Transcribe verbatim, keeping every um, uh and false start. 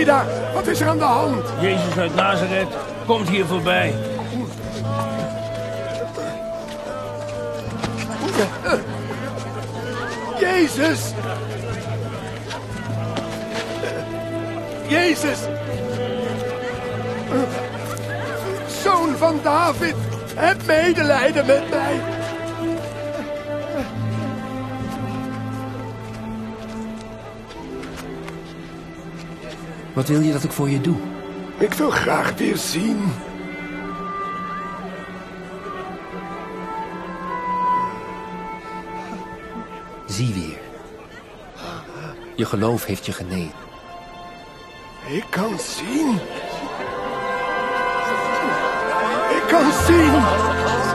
Breda, wat is er aan de hand? Jezus uit Nazareth komt hier voorbij. Jezus! Jezus! Zoon van David, heb medelijden met mij. Wat wil je dat ik voor je doe? Ik wil graag weer zien. Zie weer. Je geloof heeft je genezen. Ik kan zien. Ik kan zien.